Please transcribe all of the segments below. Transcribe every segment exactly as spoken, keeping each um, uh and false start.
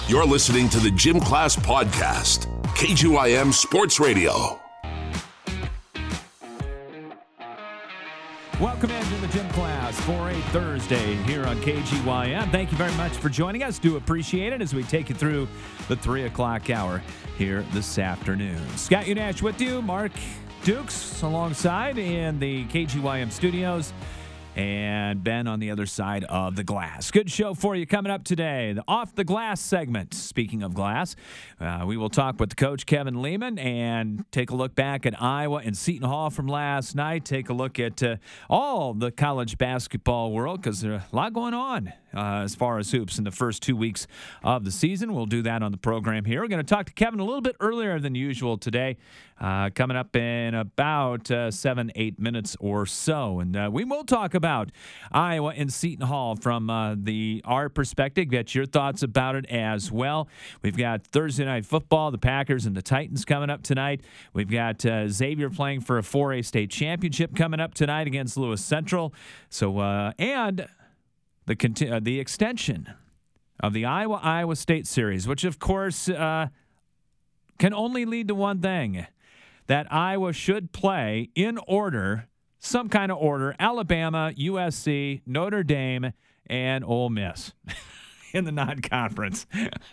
You're listening to the Gym Class Podcast, K G Y M Sports Radio. Welcome into the Gym Class for a Thursday here on K G Y M. Thank you very much for joining us. Do appreciate it as we take you through the three o'clock hour here this afternoon. Scott Unash with you, Mark Dukes alongside in the K G Y M studios, and Ben on the other side of the glass. Good show for you coming up today. The Off the Glass segment. Speaking of glass, uh, we will talk with the coach, Kevin Lehman, and take a look back at Iowa and Seton Hall from last night. Take a look at uh, all the college basketball world, because there's a lot going on uh, as far as hoops in the first two weeks of the season. We'll do that on the program here. We're going to talk to Kevin a little bit earlier than usual today, uh, coming up in about uh, seven, eight minutes or so. And uh, we will talk about about Iowa and Seton Hall from uh, the our perspective. Get your thoughts about it as well. We've got Thursday Night Football, the Packers and the Titans coming up tonight. We've got uh, Xavier playing for a four A state championship coming up tonight against Lewis Central. So uh, and the conti- uh, the extension of the Iowa Iowa State series, which of course uh, can only lead to one thing: that Iowa should play in order. Some kind of order: Alabama, U S C, Notre Dame, and Ole Miss in the non-conference.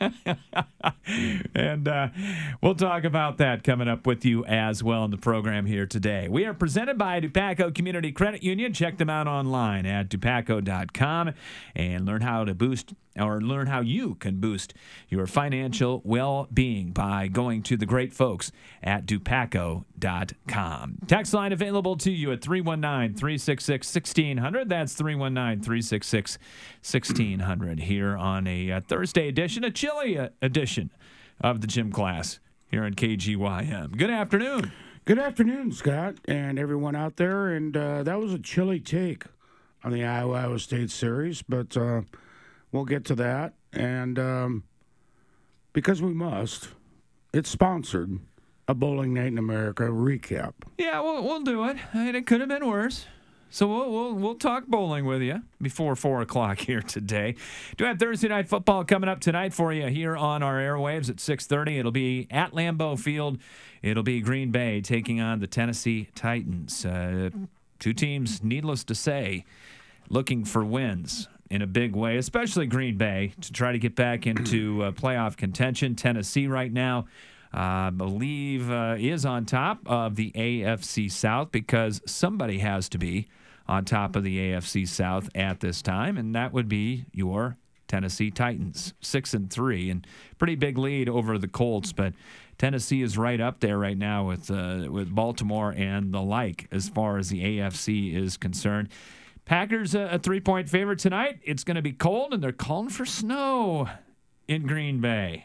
and uh, we'll talk about that coming up with you as well in the program here today. We are presented by Dupaco Community Credit Union. Check them out online at dupaco dot com and learn how to boost or learn how you can boost your financial well-being by going to the great folks at dupaco dot com. Text line available to you at three one nine, three six six, one six zero zero. That's three one nine, three six six, one six zero zero here on a uh, Thursday edition, a chilly uh, edition of the Gym Class here on K G Y M. Good afternoon. Good afternoon, Scott, and everyone out there. And uh, that was a chilly take on the Iowa Iowa State series, but uh, we'll get to that. And um, because we must, it's sponsored a Bowling Night in America recap. Yeah, we'll, we'll do it. I mean, it could have been worse. So we'll, we'll we'll talk bowling with you before four o'clock here today. Do have Thursday Night Football coming up tonight for you here on our airwaves at six thirty. It'll be at Lambeau Field. It'll be Green Bay taking on the Tennessee Titans. Uh, two teams, needless to say, looking for wins in a big way, especially Green Bay, to try to get back into uh, playoff contention. Tennessee right now, I uh, believe, uh, is on top of the A F C South, because somebody has to be on top of the A F C South at this time, and that would be your Tennessee Titans, six and three, and pretty big lead over the Colts. But Tennessee is right up there right now with uh, with Baltimore and the like as far as the A F C is concerned. Packers a, a three-point favorite tonight. It's going to be cold, and they're calling for snow in Green Bay.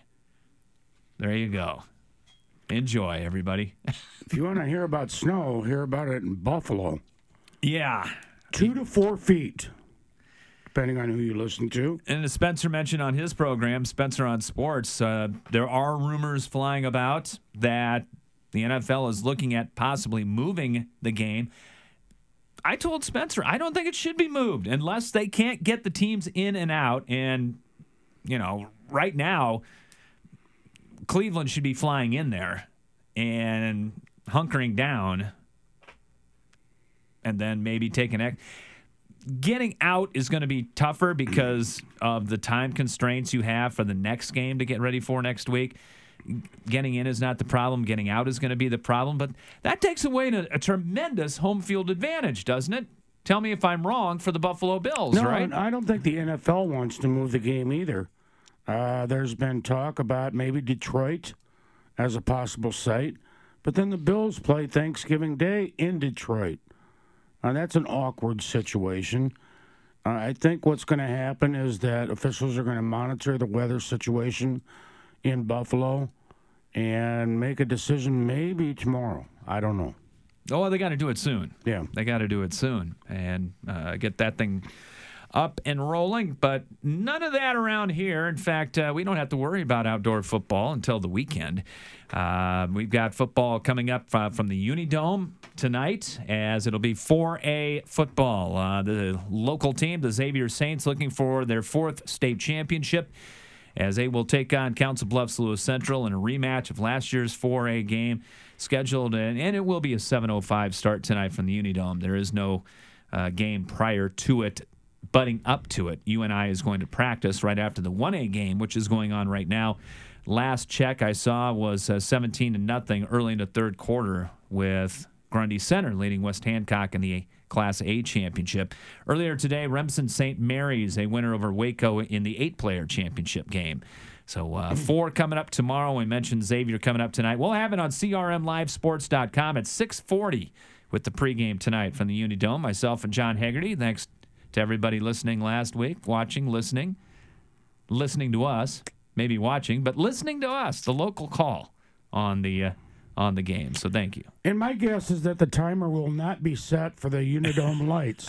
There you go. Enjoy, everybody. If you want to hear about snow, hear about it in Buffalo. Yeah. Two to four feet, depending on who you listen to. And as Spencer mentioned on his program, Spencer on Sports, uh, there are rumors flying about that the N F L is looking at possibly moving the game. I told Spencer, I don't think it should be moved unless they can't get the teams in and out. And, you know, right now, Cleveland should be flying in there and hunkering down and then maybe taking it. Getting out is going to be tougher because of the time constraints you have for the next game to get ready for next week. Getting in is not the problem. Getting out is going to be the problem. But that takes away a, a tremendous home field advantage, doesn't it? Tell me if I'm wrong for the Buffalo Bills, no, right? I don't think the N F L wants to move the game either. Uh, there's been talk about maybe Detroit as a possible site, but then the Bills play Thanksgiving Day in Detroit. Uh, that's an awkward situation. Uh, I think what's going to happen is that officials are going to monitor the weather situation in Buffalo and make a decision maybe tomorrow. I don't know. Oh, they got to do it soon. Yeah. They got to do it soon and uh, get that thing up and rolling, but none of that around here. In fact, uh, we don't have to worry about outdoor football until the weekend. Uh, we've got football coming up uh, from the Unidome tonight, as it'll be four A football. Uh, the local team, the Xavier Saints, looking for their fourth state championship. as they will take on Council Bluffs Lewis Central in a rematch of last year's four A game scheduled, and, and it will be a seven oh five start tonight from the Unidome. There is no uh, game prior to it. Butting up to it, U N I is going to practice right after the one A game, which is going on right now. Last check I saw was uh, seventeen to nothing early in the third quarter, with Grundy Center leading West Hancock in the Class A championship. Earlier today, Remsen Saint Mary's a winner over Waco in the eight-player championship game. So uh, four coming up tomorrow. We mentioned Xavier coming up tonight. We'll have it on C R M live sports dot com at six forty with the pregame tonight from the Unidome. Myself and John Hegarty. Thanks to everybody listening last week, watching, listening, listening to us, maybe watching, but listening to us, the local call on the uh, on the game. So thank you. And my guess is that the timer will not be set for the Unidome lights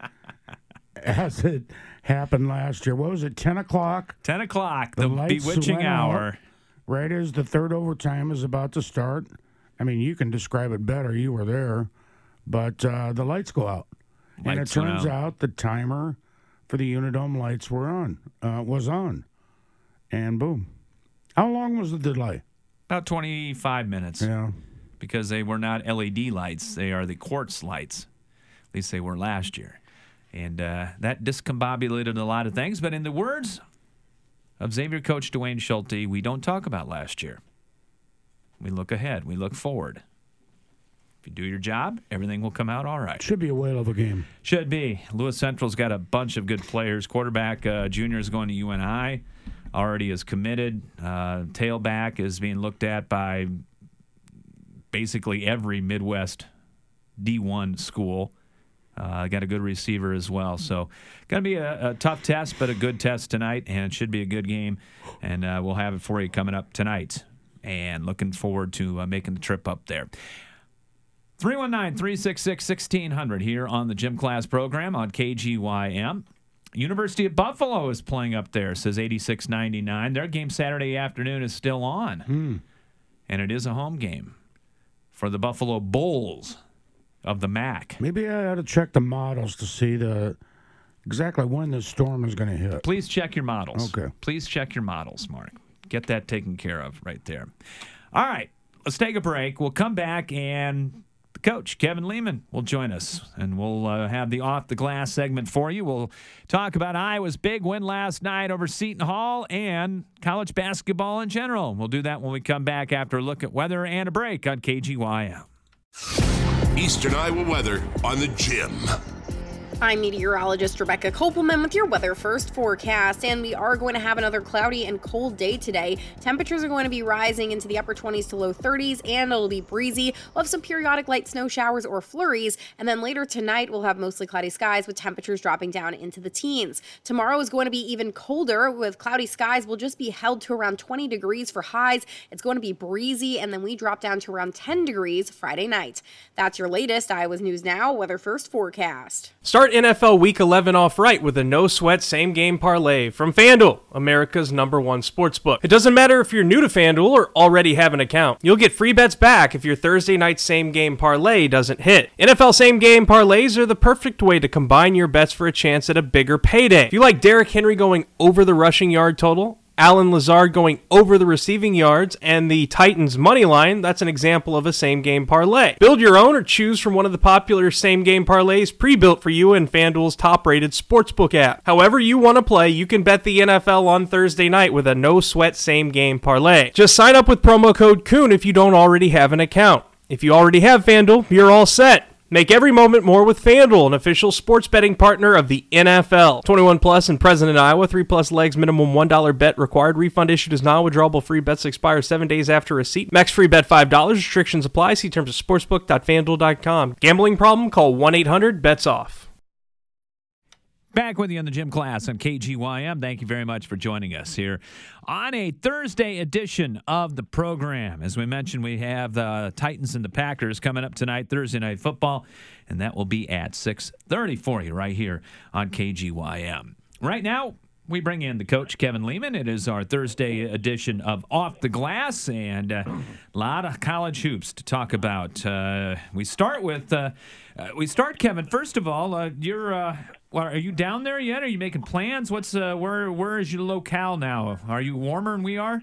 as it happened last year. What was it, ten o'clock? ten o'clock, the, the bewitching hour. Right as the third overtime is about to start. I mean, you can describe it better. You were there. But uh, the lights go out. Lights and it turns out. out the timer for the Unidome lights were on, uh, was on. And boom. How long was the delay? About twenty-five minutes. Yeah. Because they were not L E D lights. They are the quartz lights. At least they were last year. And uh, that discombobulated a lot of things. But in the words of Xavier coach Dwayne Schulte, we don't talk about last year. We look ahead. We look forward. If you do your job, everything will come out all right. Should be a whale of a game. Should be. Lewis Central's got a bunch of good players. Quarterback uh, junior is going to U N I. Already is committed. Uh, tailback is being looked at by basically every Midwest D one school. Uh, got a good receiver as well. So going to be a, a tough test, but a good test tonight, and it should be a good game. And uh, we'll have it for you coming up tonight. And looking forward to uh, making the trip up there. three one nine, three six six, one six zero zero here on the Gym Class program on K G Y M. University of Buffalo is playing up there, says eighty-six ninety-nine. Their game Saturday afternoon is still on. Hmm. And it is a home game for the Buffalo Bulls of the M A C. Maybe I ought to check the models to see the exactly when the storm is going to hit. Please check your models. Okay. Please check your models, Mark. Get that taken care of right there. All right, let's take a break. We'll come back, and the coach, Kevin Lehman, will join us, and we'll uh, have the Off the Glass segment for you. We'll talk about Iowa's big win last night over Seton Hall and college basketball in general. We'll do that when we come back after a look at weather and a break on K G Y M. Eastern Iowa weather on the Gym. I'm meteorologist Rebecca Kopelman with your Weather First forecast, and we are going to have another cloudy and cold day today. Temperatures are going to be rising into the upper twenties to low thirties, and it'll be breezy. We'll have some periodic light snow showers or flurries, and then later tonight we'll have mostly cloudy skies with temperatures dropping down into the teens. Tomorrow is going to be even colder, with cloudy skies. We'll just be held to around twenty degrees for highs. It's going to be breezy, and then we drop down to around ten degrees Friday night. That's your latest Iowa's News Now Weather First forecast. Start N F L Week eleven off right with a no-sweat same-game parlay from FanDuel, America's number one sportsbook. It doesn't matter if you're new to FanDuel or already have an account. You'll get free bets back if your Thursday night same-game parlay doesn't hit. N F L same-game parlays are the perfect way to combine your bets for a chance at a bigger payday. If you like Derrick Henry going over the rushing yard total, Allen Lazard going over the receiving yards, and the Titans money line, that's an example of a same-game parlay. Build your own or choose from one of the popular same-game parlays pre-built for you in FanDuel's top-rated sportsbook app. However you want to play, you can bet the N F L on Thursday night with a no-sweat same-game parlay. Just sign up with promo code Coon if you don't already have an account. If you already have FanDuel, you're all set. Make every moment more with FanDuel, an official sports betting partner of the N F L. twenty-one plus and present in Iowa. three plus legs, minimum one dollar bet required. Refund issued as non-withdrawable free bets expire seven days after receipt. Max free bet five dollars. Restrictions apply. See terms at sportsbook dot fan duel dot com. Gambling problem? Call one eight hundred bets off. Back with you on the Gym Class on K G Y M. Thank you very much for joining us here on a Thursday edition of the program. As we mentioned, we have the Titans and the Packers coming up tonight, Thursday Night Football, and that will be at six thirty for you right here on K G Y M. Right now, we bring in the coach, Kevin Lehman. It is our Thursday edition of Off the Glass, and uh, a lot of college hoops to talk about. Uh, we start with, uh, uh, we start, Kevin, first of all, uh, you're... Uh, Well, are you down there yet? Are you making plans? What's uh, where? Where is your locale now? Are you warmer than we are?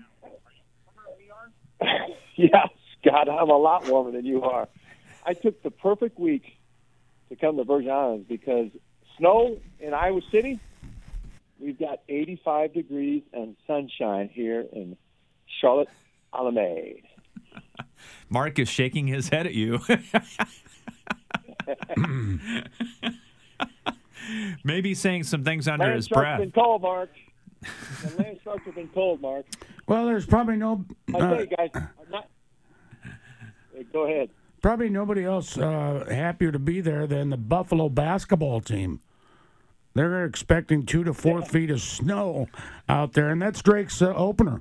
Yeah, Scott, I'm a lot warmer than you are. I took the perfect week to come to Virgin Islands because snow in Iowa City, we've got eighty-five degrees and sunshine here in Charlotte, Alameda. Mark is shaking his head at you. Maybe saying some things under Land his sharks breath. been cold, Mark. The land sharks have been cold, Mark. Well, there's probably no. I Uh, tell you guys, I'm not. Hey, go ahead. Probably nobody else uh, happier to be there than the Buffalo basketball team. They're expecting two to four Yeah. feet of snow out there, and that's Drake's uh, opener.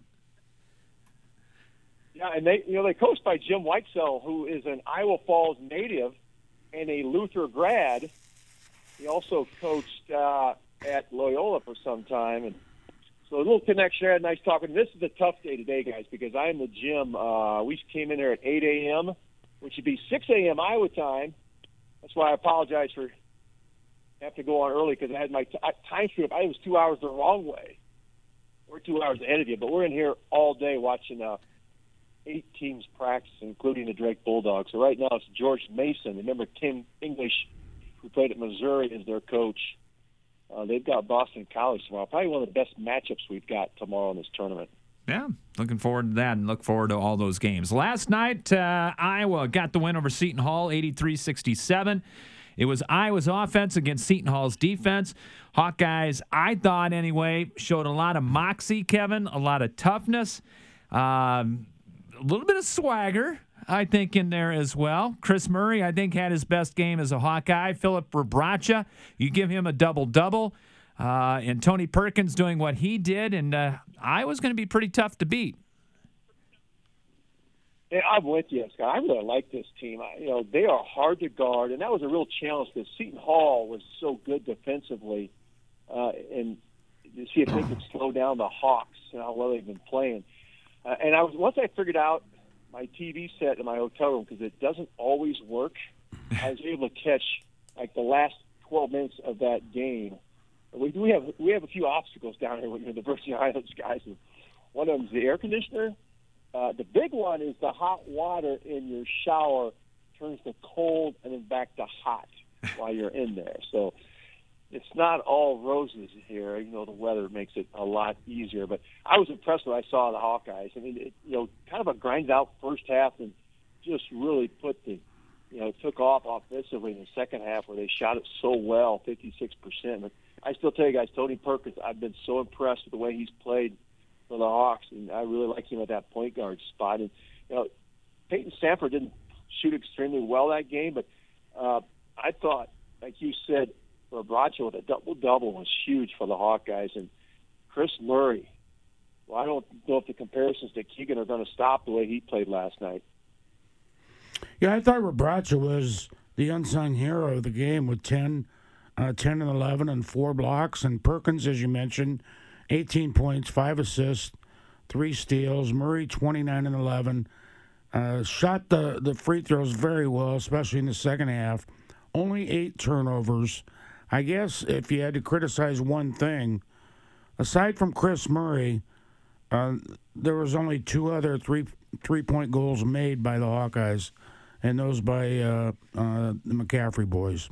Yeah, and they, you know, they coached by Jim Whitesell, who is an Iowa Falls native and a Luther grad. He also coached uh, at Loyola for some time, and so a little connection there. Nice talking. This is a tough day today, guys, because I'm in the gym. Uh, we came in here at eight a.m., which would be six a.m. Iowa time. That's why I apologize for having to go on early because I had my t- time screwed up. I was two hours the wrong way. We're two hours ahead of you, but we're in here all day watching uh, eight teams practice, including the Drake Bulldogs. So right now it's George Mason. Remember Tim English, who played at Missouri, is their coach. Uh, they've got Boston College tomorrow. Probably one of the best matchups we've got tomorrow in this tournament. Yeah, looking forward to that and look forward to all those games. Last night, uh, Iowa got the win over Seton Hall, eighty-three sixty-seven. It was Iowa's offense against Seton Hall's defense. Hawkeyes, I thought anyway, showed a lot of moxie, Kevin, a lot of toughness, um, a little bit of swagger, I think, in there as well. Chris Murray, I think, had his best game as a Hawkeye. Philip Rebraca, you give him a double-double. Uh, and Tony Perkins doing what he did, and uh, Iowa's going to be pretty tough to beat. Yeah, I'm with you, Scott. I really like this team. I, you know, they are hard to guard, and that was a real challenge because Seton Hall was so good defensively, uh, and to see if they could slow down the Hawks and how well they've been playing. Uh, and I was once I figured out my T V set in my hotel room because it doesn't always work. I was able to catch like the last twelve minutes of that game. We do have we have a few obstacles down here with the Virgin Islands guys. One of them is the air conditioner. Uh, the big one is the hot water in your shower turns to cold and then back to hot while you're in there. So it's not all roses here. You know, the weather makes it a lot easier. But I was impressed when I saw the Hawkeyes. I mean, it, you know, kind of a grind out first half and just really put the, you know, took off offensively in the second half where they shot it so well, fifty-six percent. But I still tell you guys, Tony Perkins, I've been so impressed with the way he's played for the Hawks, and I really like him at that point guard spot. And, you know, Peyton Sanford didn't shoot extremely well that game, but uh, I thought, like you said, Rebraca with a double-double was huge for the Hawkeyes. And Chris Murray, well, I don't know if the comparisons to Keegan are going to stop the way he played last night. Yeah, I thought Rebraca was the unsung hero of the game with ten, uh, ten and eleven and four blocks. And Perkins, as you mentioned, eighteen points, five assists, three steals. Murray, twenty-nine and eleven. Uh, shot the, the free throws very well, especially in the second half. Only eight turnovers. I guess if you had to criticize one thing, aside from Chris Murray, uh, there was only two other three three-point goals made by the Hawkeyes, and those by uh, uh, the McCaffrey boys.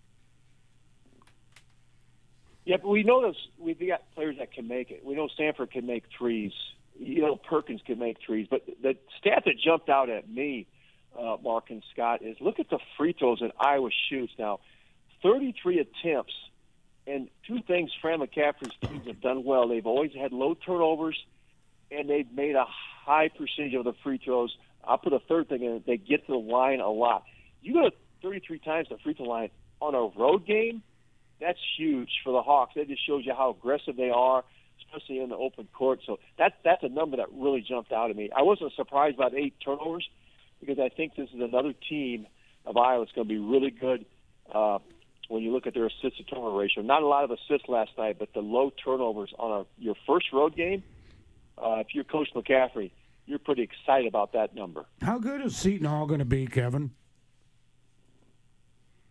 Yeah, but we know those. We've got players that can make it. We know Sanford can make threes. You know, Perkins can make threes. But the stat that jumped out at me, uh, Mark and Scott, is look at the free throws that Iowa shoots now. thirty-three attempts, and two things Fran McCaffrey's teams have done well. They've always had low turnovers, and they've made a high percentage of the free throws. I'll put a third thing in it. They get to the line a lot. You go to thirty-three times the free throw line on a road game, that's huge for the Hawks. That just shows you how aggressive they are, especially in the open court. So that, that's a number that really jumped out at me. I wasn't surprised about eight turnovers because I think this is another team of Iowa that's going to be really good uh, when you look at their assist-to-turnover ratio. Not a lot of assists last night, but the low turnovers on a, your first road game, uh, if you're Coach McCaffrey, you're pretty excited about that number. How good is Seton Hall going to be, Kevin?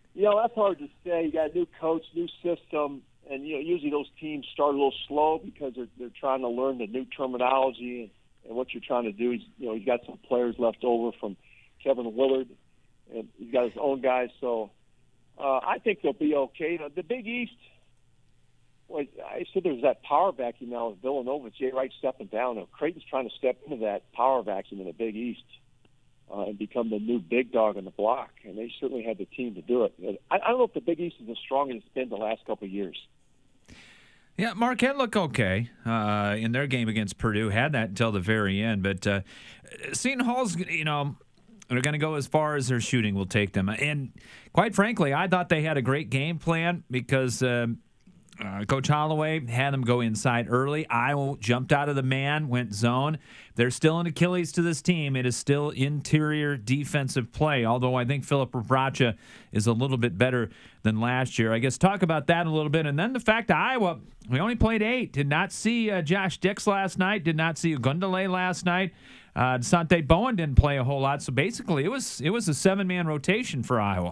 You know, that's hard to say. You got a new coach, new system, and you know usually those teams start a little slow because they're they're trying to learn the new terminology and, and what you're trying to do. He's, you know, he's got some players left over from Kevin Willard, and he's got his own guys. So uh, I think they'll be okay. You know, the Big East. Well, I said there's that power vacuum now with Villanova. Jay Wright stepping down. Now, Creighton's trying to step into that power vacuum in the Big East uh, and become the new big dog on the block, and they certainly have the team to do it. I, I don't know if the Big East is as strong as it's been the last couple of years. Yeah, Marquette looked okay uh, in their game against Purdue. Had that until the very end. But uh, Seton Hall's, you know, they're going to go as far as their shooting will take them. And quite frankly, I thought they had a great game plan because uh, uh, Coach Holloway had them go inside early. Iowa jumped out of the man, went zone. There's still an Achilles to this team. It is still interior defensive play, although I think Philip Rebraca is a little bit better than last year. I guess talk about that a little bit. And then the fact that Iowa, we only played eight. Did not see uh, Josh Dix last night. Did not see Ugundele last night. Uh, Sante Bowen didn't play a whole lot. So basically, it was it was a seven-man rotation for Iowa.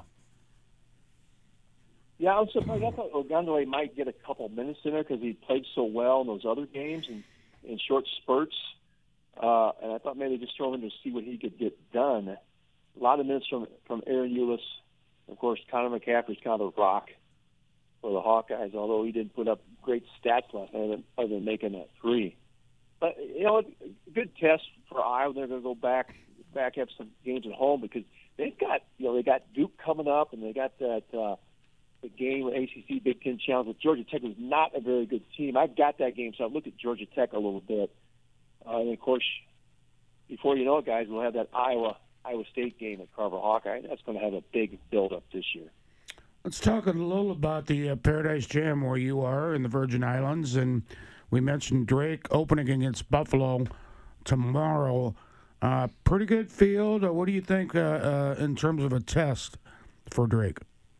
Yeah, I was surprised. I thought Ugundele might get a couple minutes in there because he played so well in those other games and in short spurts. Uh, and I thought maybe just throw him to see what he could get done. A lot of minutes from from Aaron Eulis. Of course, Connor McCaffrey's kind of a rock for the Hawkeyes, although he didn't put up great stats last night other than making that three. But, you know, a good test for Iowa. They're going to go back, back have some games at home because they've got, you know, they got Duke coming up and they got that uh, the game with A C C Big Ten Challenge with Georgia Tech, who's not a very good team. I've got that game, so I looked at Georgia Tech a little bit. Uh, and, of course, before you know it, guys, we'll have that Iowa Iowa State game at Carver Hawkeye. That's going to have a big build-up this year. Let's talk a little about the uh, Paradise Jam where you are in the Virgin Islands. And we mentioned Drake opening against Buffalo tomorrow. Uh, pretty good field. Uh, what do you think uh, uh, in terms of a test for Drake?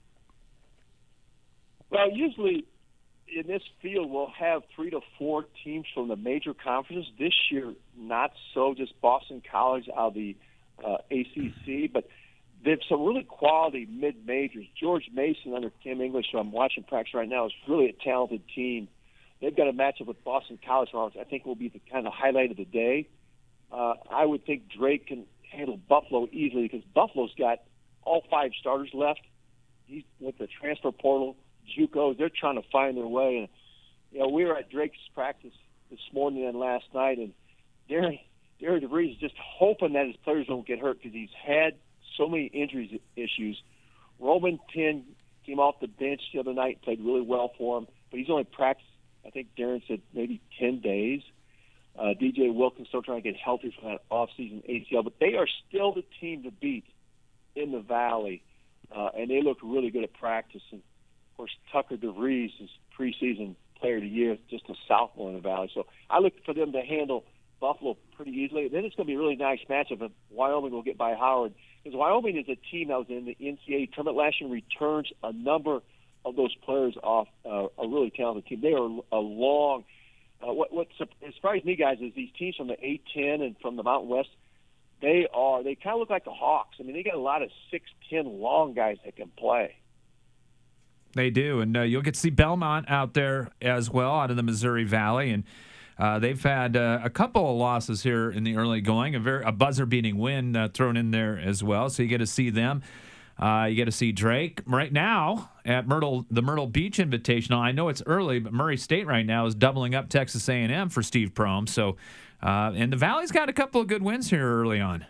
Well, usually in this field, we'll have three to four teams from the major conferences. This year, not so, just Boston College out of the uh, A C C, but they have some really quality mid-majors. George Mason under Tim English, who I'm watching practice right now, is really a talented team. They've got a matchup with Boston College, which I think will be the kind of highlight of the day. Uh, I would think Drake can handle Buffalo easily because Buffalo's got all five starters left. He's with the transfer portal, JUCOs, they're trying to find their way. And you know, we were at Drake's practice this morning and last night, and Darren, Darren DeVries is just hoping that his players don't get hurt because he's had so many injuries issues. Roman Penn came off the bench the other night, played really well for him, but he's only practiced, I think Darren said, maybe ten days. Uh, D J Wilkins still trying to get healthy from that off-season A C L, but they are still the team to beat in the Valley, uh, and they look really good at practice. And, of course, Tucker DeVries is preseason player of the year, just a sophomore in the Valley. So I look for them to handle Buffalo pretty easily. Then it's going to be a really nice matchup if Wyoming will get by Howard. Because Wyoming is a team that was in the N C double A tournament last year and returns a number of those players off uh, a really talented team. They are a long uh, – what, what surprised me, guys, is these teams from the A ten and from the Mountain West, they are – they kind of look like the Hawks. I mean, they got a lot of six ten long guys that can play. They do, and uh, you'll get to see Belmont out there as well out of the Missouri Valley, and uh, they've had uh, a couple of losses here in the early going, a, very, a buzzer-beating win uh, thrown in there as well, so you get to see them. Uh, you get to see Drake right now at Myrtle, the Myrtle Beach Invitational. I know it's early, but Murray State right now is doubling up Texas A and M for Steve Prohm. So, uh, and the Valley's got a couple of good wins here early on.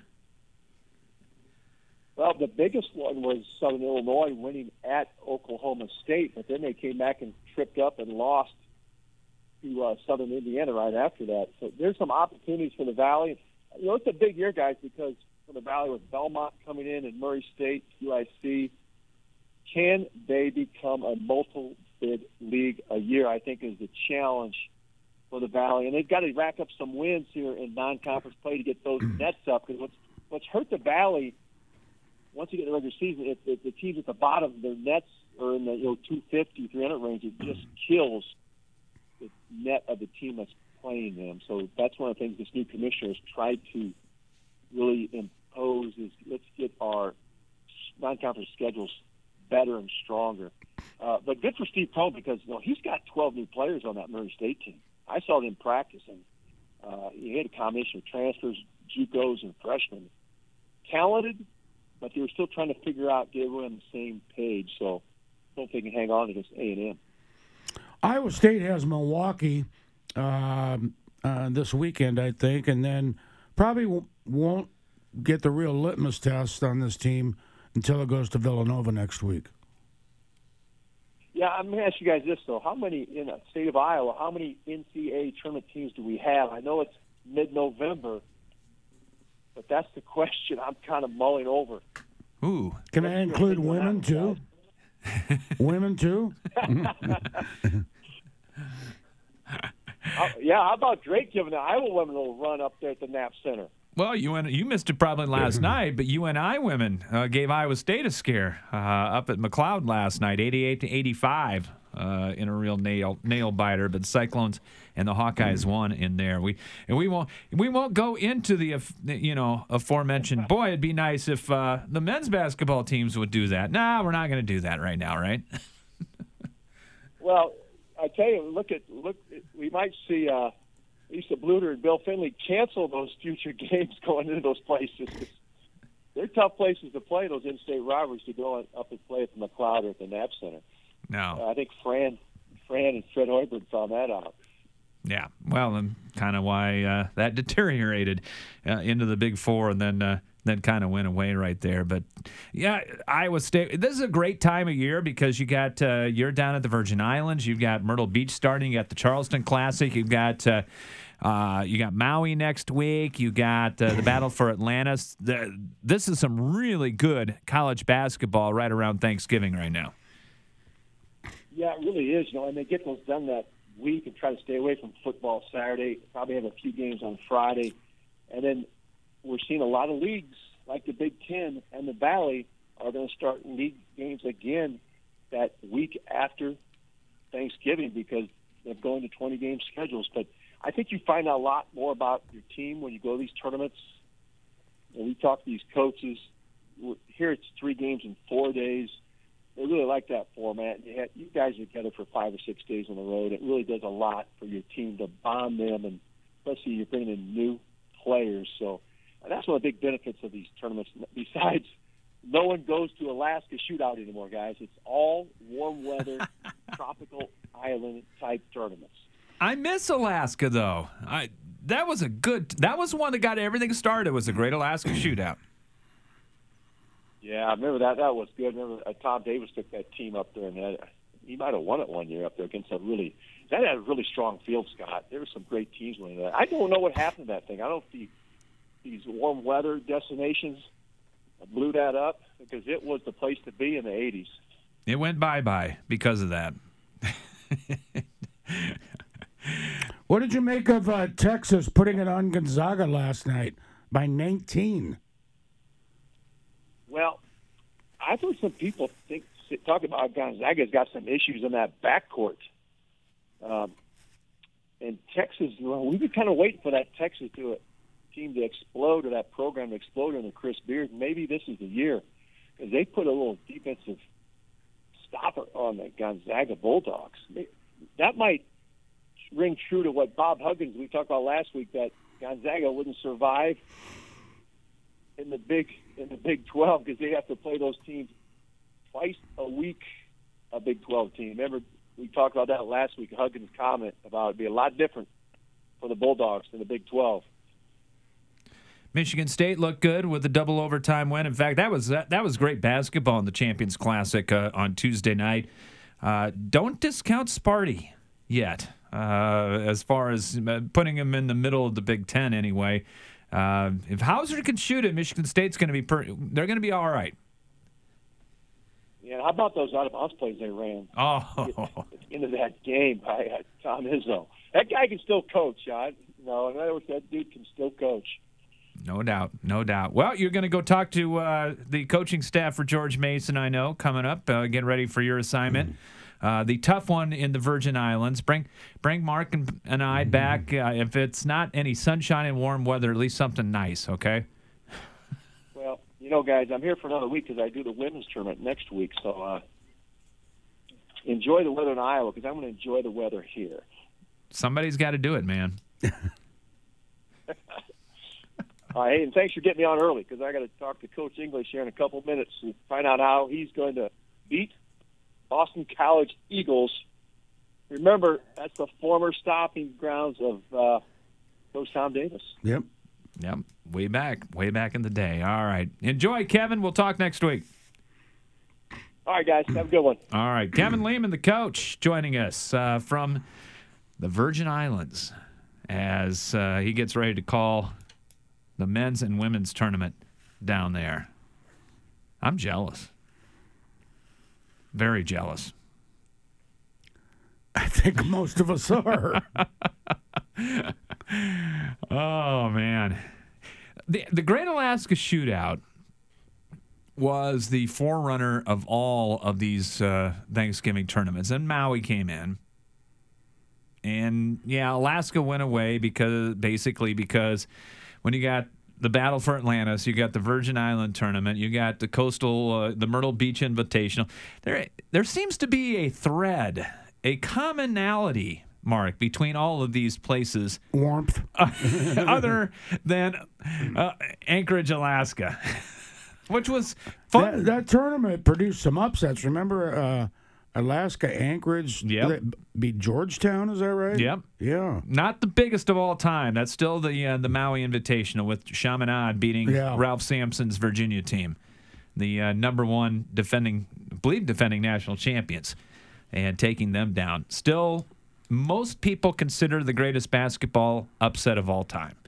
Well, the biggest one was Southern Illinois winning at Oklahoma State, but then they came back and tripped up and lost to uh, Southern Indiana right after that. So there's some opportunities for the Valley. You know, it's a big year, guys, because for the Valley with Belmont coming in and Murray State, U I C, can they become a multi-bid league a year, I think is the challenge for the Valley. And they've got to rack up some wins here in non-conference play to get those nets up, because what's, what's hurt the Valley – once you get the regular season, if, if the teams at the bottom, their nets are in the you know two fifty, three hundred range, it just kills the net of the team that's playing them. So that's one of the things this new commissioner has tried to really impose is let's get our non-conference schedules better and stronger. Uh, but good for Steve Prohm because you know he's got twelve new players on that Murray State team. I saw them practice, and uh, he had a combination of transfers, JUCOs, and freshmen. Talented, but they were still trying to figure out, get everyone on the same page. So hope they can hang on against A and M. Iowa State has Milwaukee uh, uh, this weekend, I think, and then probably w- won't get the real litmus test on this team until it goes to Villanova next week. Yeah, I'm going to ask you guys this, though. How many, in the state of Iowa, how many N C double A tournament teams do we have? I know it's mid-November, but that's the question I'm kind of mulling over. Ooh. Can I include women, too? Women, too? How, yeah, how about Drake giving the Iowa women a little run up there at the Knapp Center? Well, you and you missed it probably last night, but U N I women uh, gave Iowa State a scare uh, up at McLeod last night, eighty-eight to eighty-five, uh, in a real nail nail biter. But Cyclones and the Hawkeyes won in there. We and we won't we won't go into the you know aforementioned. Boy, it'd be nice if uh, the men's basketball teams would do that. Nah, we're not going to do that right now, right? Well, I tell you, look at look. We might see. Uh, Lisa Bluter and Bill Finley cancel those future games going into those places. They're tough places to play, those in-state rivalries, to go up and play at the McLeod or at the Knapp Center. No. Uh, I think Fran Fran and Fred Hoiberg found that out. Yeah, well, and kind of why uh, that deteriorated uh, into the Big Four and then uh, then kind of went away right there. But, yeah, Iowa State, this is a great time of year because you got, uh, you're down at the Virgin Islands. You've got Myrtle Beach starting. You got the Charleston Classic. You've got uh, uh, you got Maui next week. You got uh, the Battle for Atlantis. The, this is some really good college basketball right around Thanksgiving right now. Yeah, it really is. You know, and they get those done that week and try to stay away from football Saturday. Probably have a few games on Friday. And then we're seeing a lot of leagues like the Big Ten and the Valley are going to start league games again that week after Thanksgiving because they're going to twenty-game schedules. But I think you find out a lot more about your team when you go to these tournaments. And we talk to these coaches. Here it's three games in four days. They really like that format. You, have, you guys are together for five or six days on the road. It really does a lot for your team to bond them, and especially you're bringing in new players. So and that's one of the big benefits of these tournaments. Besides, no one goes to Alaska shootout anymore, guys. It's all warm weather, tropical island type tournaments. I miss Alaska though. I that was a good. That was one that got everything started. Was the Great Alaska Shootout. Yeah, I remember that. That was good. I remember uh, Tom Davis took that team up there, and that, he might have won it one year up there against a really. That had a really strong field, Scott. There were some great teams winning that. I don't know what happened to that thing. I don't know if the these warm weather destinations blew that up because it was the place to be in the eighties. It went bye-bye because of that. What did you make of uh, Texas putting it on Gonzaga last night by nineteen? Well, I've heard some people think talk about Gonzaga's got some issues in that backcourt. Um, and Texas, well, we've been kind of waiting for that Texas to it. team to explode or that program to explode under Chris Beard. Maybe this is the year because they put a little defensive stopper on the Gonzaga Bulldogs. That might ring true to what Bob Huggins, we talked about last week, that Gonzaga wouldn't survive in the Big in the Big twelve because they have to play those teams twice a week, a Big twelve team. Remember, we talked about that last week, Huggins' comment about it would be a lot different for the Bulldogs than the Big twelve. Michigan State looked good with the double overtime win. In fact, that was that, that was great basketball in the Champions Classic uh, on Tuesday night. Uh, don't discount Sparty yet, uh, as far as putting him in the middle of the Big Ten anyway. Uh, if Hauser can shoot it, Michigan State's going to be per- they're going to be all right. Yeah, how about those out-of-bounds plays they ran? Oh, into that game by uh, Tom Izzo. That guy can still coach, John. No, in other words, that dude can still coach. No doubt, no doubt. Well, you're going to go talk to uh, the coaching staff for George Mason, I know, coming up. Uh, get ready for your assignment. Uh, the tough one in the Virgin Islands. Bring bring Mark and, and I back. Uh, if it's not any sunshine and warm weather, at least something nice, okay? Well, you know, guys, I'm here for another week because I do the women's tournament next week. So uh, enjoy the weather in Iowa because I'm going to enjoy the weather here. Somebody's got to do it, man. All right, hey, and thanks for getting me on early because I got to talk to Coach English here in a couple minutes and find out how he's going to beat Boston College Eagles. Remember, that's the former stopping grounds of uh, Coach Tom Davis. Yep. Yep. Way back, way back in the day. All right. Enjoy, Kevin. We'll talk next week. All right, guys. Have a good one. All right. Kevin Lehman, the coach, joining us uh, from the Virgin Islands as uh, he gets ready to call the men's and women's tournament down there. I'm jealous. Very jealous. I think most of us are. Oh, man. The, the Great Alaska Shootout was the forerunner of all of these uh, Thanksgiving tournaments, and Maui came in. And, yeah, Alaska went away because basically because when you got the Battle for Atlantis, you got the Virgin Island tournament, you got the coastal, uh, the Myrtle Beach Invitational. There, there seems to be a thread, a commonality, Mark, between all of these places. Warmth. Uh, other than uh, Anchorage, Alaska, which was fun. That, that tournament produced some upsets. Remember uh, Alaska, Anchorage, Yep. beat Georgetown, is that right? Yep. Yeah. Not the biggest of all time. That's still the uh, the Maui Invitational with Chaminade beating Yeah. Ralph Sampson's Virginia team, the uh, number one defending, I believe defending national champions, and taking them down. Still, most people consider the greatest basketball upset of all time.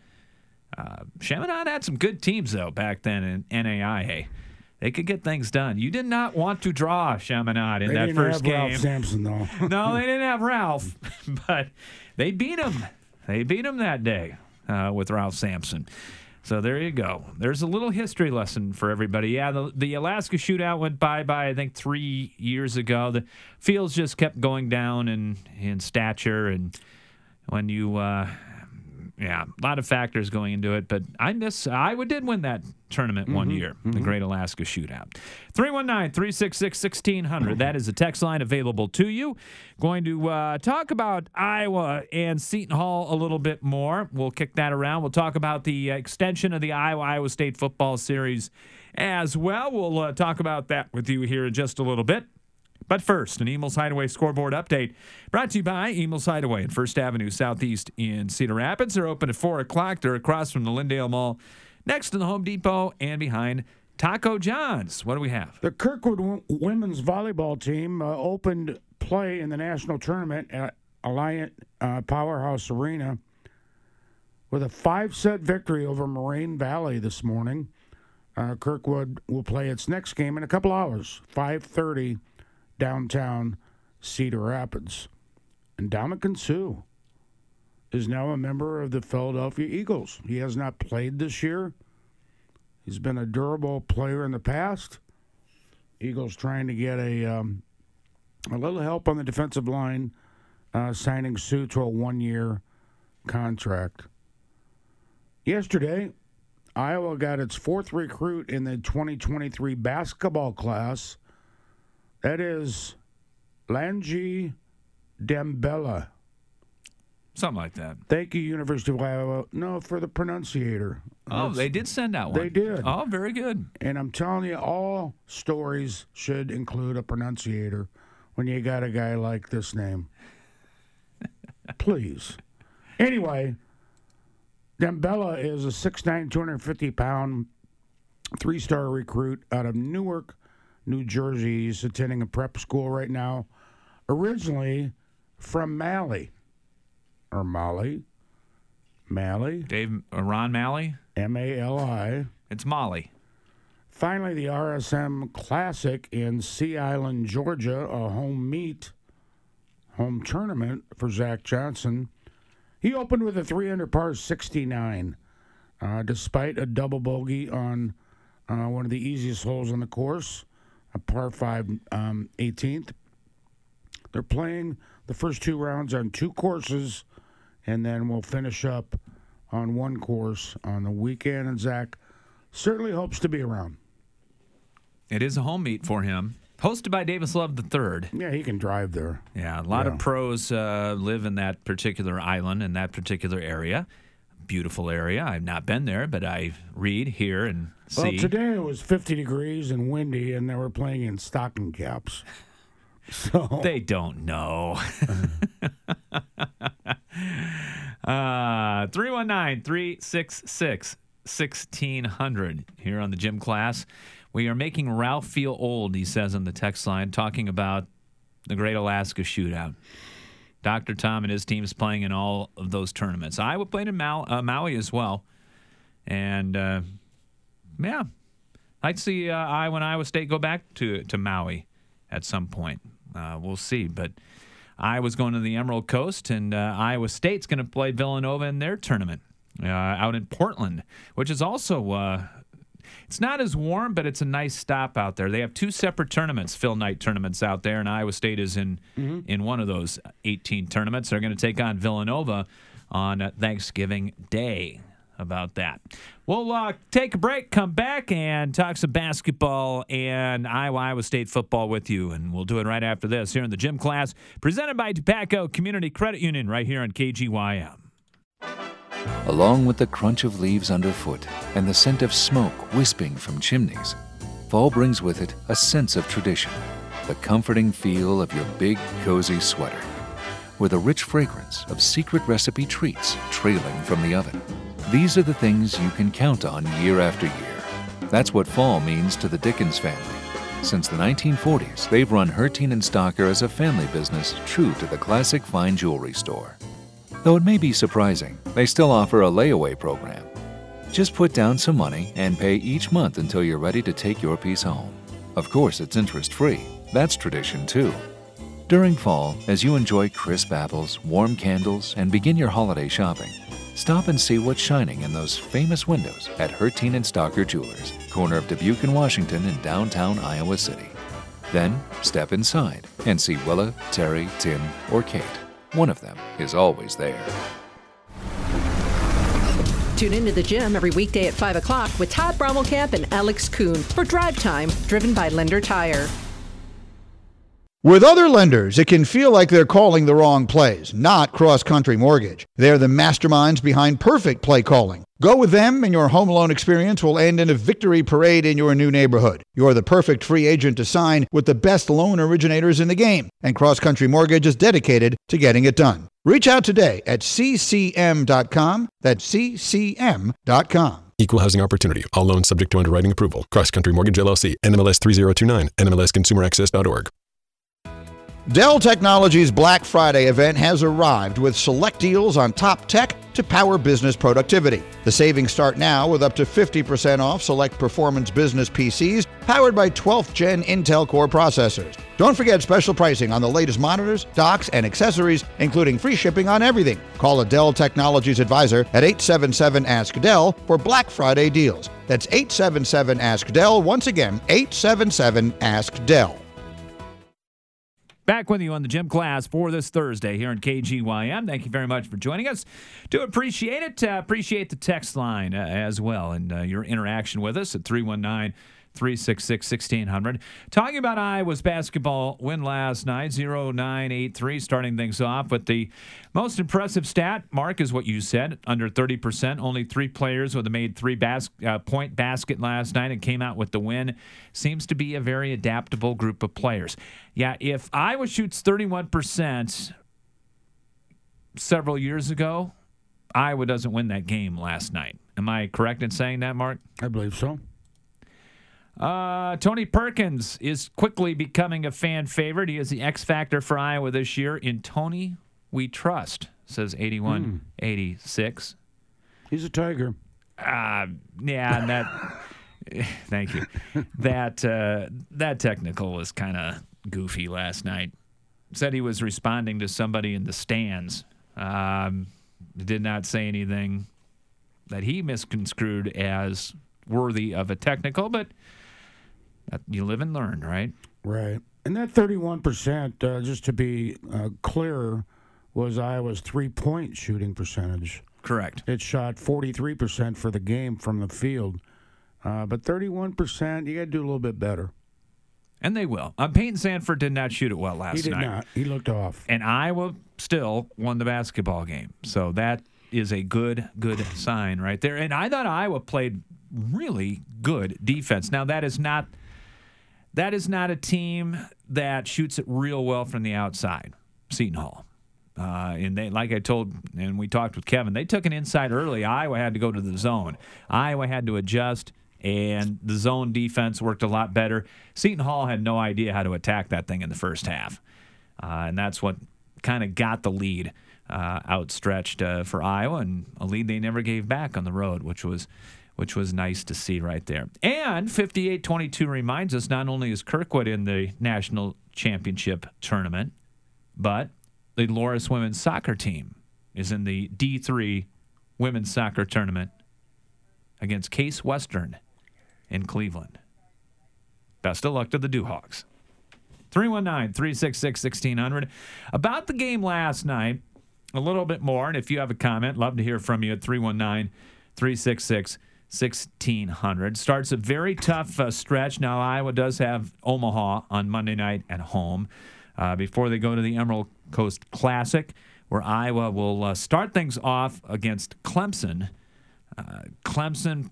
Uh, Chaminade had some good teams though back then in N A I A. They could get things done. You did not want to draw Chaminade in They that didn't first have game. Ralph Sampson, though. No, they didn't have Ralph, but they beat him. They beat him that day uh, with Ralph Sampson. So there you go. There's a little history lesson for everybody. Yeah, the, the Alaska Shootout went bye-bye, I think, three years ago. The fields just kept going down in, in stature, and when you, uh, yeah, a lot of factors going into it. But I miss, Iowa did win that tournament one year, the Great Alaska Shootout. three one nine, three six six, one six zero zero. That is the text line available to you. Going to uh, talk about Iowa and Seton Hall a little bit more. We'll kick that around. We'll talk about the extension of the Iowa-Iowa State football series as well. We'll uh, talk about that with you here in just a little bit. But first, an Emil's Hideaway scoreboard update brought to you by Emil's Hideaway at First Avenue Southeast in Cedar Rapids. They're open at four o'clock. They're across from the Lindale Mall, next to the Home Depot, and behind Taco John's. What do we have? The Kirkwood w- women's volleyball team uh, opened play in the national tournament at Alliant uh, Powerhouse Arena with a five-set victory over Moraine Valley this morning. Uh, Kirkwood will play its next game in a couple hours, five thirty, downtown Cedar Rapids. And Ndamukong Suh is now a member of the Philadelphia Eagles. He has not played this year. He's been a durable player in the past. Eagles trying to get a um, a little help on the defensive line, uh, signing Suh to a one-year contract. Yesterday, Iowa got its fourth recruit in the twenty twenty-three basketball class. That is Lanji Dembele. Something like that. Thank you, University of Iowa. No, for the pronunciator. Oh, That's- they did send out one. They did. Oh, very good. And I'm telling you, all stories should include a pronunciator when you got a guy like this name. Please. Anyway, Dembele is a six nine, two hundred fifty pound, three-star recruit out of Newark, New Jersey. He's attending a prep school right now, originally from Mali. Or Mali. Mali. Dave, uh, Ron Malley? M A L I. It's Molly. Finally, the R S M Classic in Sea Island, Georgia, a home meet, home tournament for Zach Johnson. He opened with a three under par sixty-nine, uh, despite a double bogey on uh, one of the easiest holes on the course, a par five um, eighteenth. They're playing the first two rounds on two courses, and then we'll finish up on one course on the weekend. And Zach certainly hopes to be around. It is a home meet for him. Hosted by Davis Love the third. Yeah, he can drive there. Yeah, a lot Yeah. of pros uh, live in that particular island, in that particular area. Beautiful area. I've not been there, but I read, hear, and see. Well, today it was fifty degrees and windy, and they were playing in stocking caps. So They don't know. uh, three one nine, three six six, one six zero zero here on the gym class. We are making Ralph feel old, he says on the text line, talking about the Great Alaska Shootout. Doctor Tom and his team is playing in all of those tournaments. Iowa played in Mau- uh, Maui as well. And, uh, yeah, I'd see uh, Iowa and Iowa State go back to, to Maui at some point. Uh, we'll see. But Iowa's going to the Emerald Coast, and uh, Iowa State's going to play Villanova in their tournament uh, out in Portland, which is also uh, it's not as warm, but it's a nice stop out there. They have two separate tournaments, Phil Knight tournaments out there, and Iowa State is in mm-hmm. in one of those eighteen tournaments. They're going to take on Villanova on uh, Thanksgiving Day. About that. We'll uh, take a break, come back, and talk some basketball and Iowa, Iowa State football with you. And we'll do it right after this here in the gym class, presented by Dupaco Community Credit Union right here on K G Y M. Along with the crunch of leaves underfoot and the scent of smoke wisping from chimneys, fall brings with it a sense of tradition, the comforting feel of your big, cozy sweater, with a rich fragrance of secret recipe treats trailing from the oven. These are the things you can count on year after year. That's what fall means to the Dickens family. Since the nineteen forties, they've run Hertine and Stocker as a family business true to the classic fine jewelry store. Though it may be surprising, they still offer a layaway program. Just put down some money and pay each month until you're ready to take your piece home. Of course, it's interest-free. That's tradition, too. During fall, as you enjoy crisp apples, warm candles, and begin your holiday shopping, stop and see what's shining in those famous windows at Hertine and Stocker Jewelers, corner of Dubuque and Washington in downtown Iowa City. Then, step inside and see Willa, Terry, Tim, or Kate. One of them is always there. Tune into the gym every weekday at five o'clock with Todd Brommelkamp and Alex Kuhn for Drive Time, driven by Lender Tire. With other lenders, it can feel like they're calling the wrong plays, not Cross Country Mortgage. They're the masterminds behind perfect play calling. Go with them and your home loan experience will end in a victory parade in your new neighborhood. You're the perfect free agent to sign with the best loan originators in the game, and Cross Country Mortgage is dedicated to getting it done. Reach out today at c c m dot com. That's c c m dot com. Equal housing opportunity. All loans subject to underwriting approval. Cross Country Mortgage L L C. N M L S three zero two nine. N M L S consumer access dot org. Dell Technologies Black Friday event has arrived with select deals on top tech to power business productivity. The savings start now with up to fifty percent off select performance business P Cs powered by twelfth gen Intel Core processors. Don't forget special pricing on the latest monitors, docks, and accessories, including free shipping on everything. Call a Dell Technologies advisor at eight seven seven ask Dell for Black Friday deals. That's eight seven seven ask Dell. Once again, eight seven seven ask Dell. Back with you on the gym class for this Thursday here on K G Y M. Thank you very much for joining us. Do appreciate it. Uh, appreciate the text line uh, as well and uh, your interaction with us at three one nine, three six six, one six zero zero. Talking about Iowa's basketball win last night, zero nine eight three, starting things off with the most impressive stat, Mark, is what you said, under thirty percent. Only three players with a made three bas- uh, point basket last night and came out with the win. Seems to be a very adaptable group of players. Yeah, if Iowa shoots thirty-one percent several years ago, Iowa doesn't win that game last night. Am I correct in saying that, Mark? I believe so. Uh, Tony Perkins is quickly becoming a fan favorite. He is the X factor for Iowa this year. In Tony, we trust, says eighty-one eighty-six. He's a Tiger. Uh, yeah, and that. Thank you. That uh, that technical was kind of goofy last night. Said he was responding to somebody in the stands. Um, did not say anything that he misconstrued as worthy of a technical, but you live and learn, right? Right. And that thirty-one percent, uh, just to be uh, clearer, was Iowa's three-point shooting percentage. Correct. It shot forty-three percent for the game from the field. Uh, but thirty-one percent, you got to do a little bit better. And they will. Uh, Peyton Sanford did not shoot it well last night. He did night. not. He looked off. And Iowa still won the basketball game. So that is a good, good sign right there. And I thought Iowa played really good defense. Now, that is not that is not a team that shoots it real well from the outside, Seton Hall. Uh, and they, like I told, and we talked with Kevin, they took an inside early. Iowa had to go to the zone. Iowa had to adjust. And the zone defense worked a lot better. Seton Hall had no idea how to attack that thing in the first half. Uh, and that's what kind of got the lead uh, outstretched uh, for Iowa, and a lead they never gave back on the road, which was which was nice to see right there. And fifty-eight twenty-two reminds us not only is Kirkwood in the national championship tournament, but the Loras women's soccer team is in the D three women's soccer tournament against Case Western in Cleveland. Best of luck to the Dewhawks. three one nine, three six six, one six zero zero. About the game last night, a little bit more, and if you have a comment, love to hear from you at three one nine, three six six, one six zero zero. Starts a very tough uh, stretch. Now, Iowa does have Omaha on Monday night at home uh, before they go to the Emerald Coast Classic, where Iowa will uh, start things off against Clemson. Uh, Clemson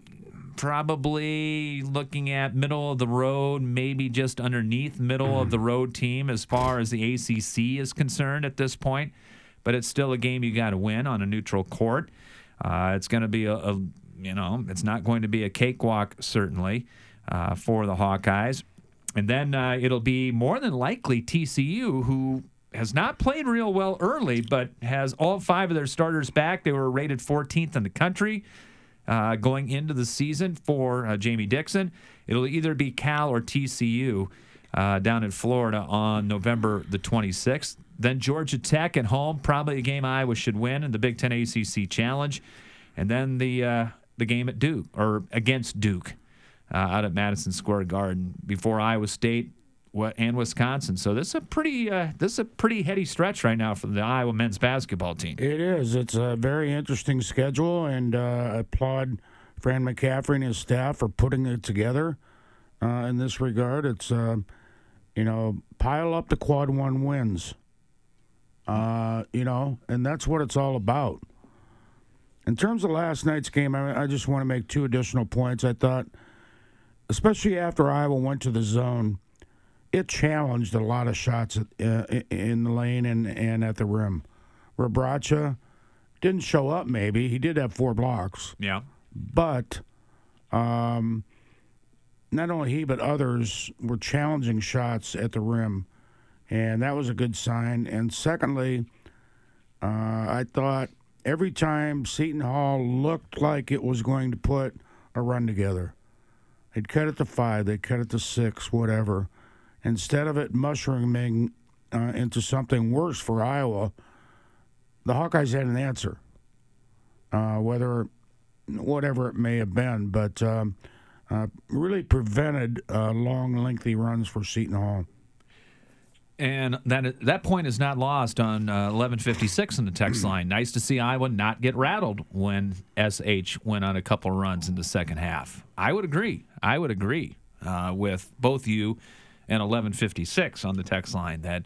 probably looking at middle of the road, maybe just underneath middle of the road team as far as the A C C is concerned at this point. But it's still a game you got to win on a neutral court. Uh, it's going to be a, a, you know, it's not going to be a cakewalk certainly uh, for the Hawkeyes. And then uh, it'll be more than likely T C U, who has not played real well early, but has all five of their starters back. They were rated fourteenth in the country uh, going into the season for uh, Jamie Dixon. It'll either be Cal or T C U uh, down in Florida on November the twenty-sixth. Then Georgia Tech at home, probably a game Iowa should win in the Big Ten A C C Challenge. And then the uh, the game at Duke, or against Duke, uh, out at Madison Square Garden before Iowa State and Wisconsin. So this is a pretty uh, this is a pretty heady stretch right now for the Iowa men's basketball team. It is. It's a very interesting schedule, and uh, I applaud Fran McCaffrey and his staff for putting it together. Uh, in this regard, it's uh, you know, pile up the quad one wins. Uh, you know, and that's what it's all about. In terms of last night's game, I, I just want to make two additional points. I thought, especially after Iowa went to the zone, it challenged a lot of shots at, uh, in the lane and, and at the rim. Rebraca didn't show up, maybe. He did have four blocks. Yeah. But um, not only he, but others were challenging shots at the rim. And that was a good sign. And secondly, uh, I thought every time Seton Hall looked like it was going to put a run together, they'd cut it to five, they'd cut it to six, whatever. Instead of it mushrooming uh, into something worse for Iowa, the Hawkeyes had an answer, uh, whether whatever it may have been, but um, uh, really prevented uh, long, lengthy runs for Seton Hall. And that that point is not lost on uh, eleven fifty-six in the text line. Nice to see Iowa not get rattled when S H went on a couple runs in the second half. I would agree. I would agree uh, with both you and eleven fifty-six on the text line that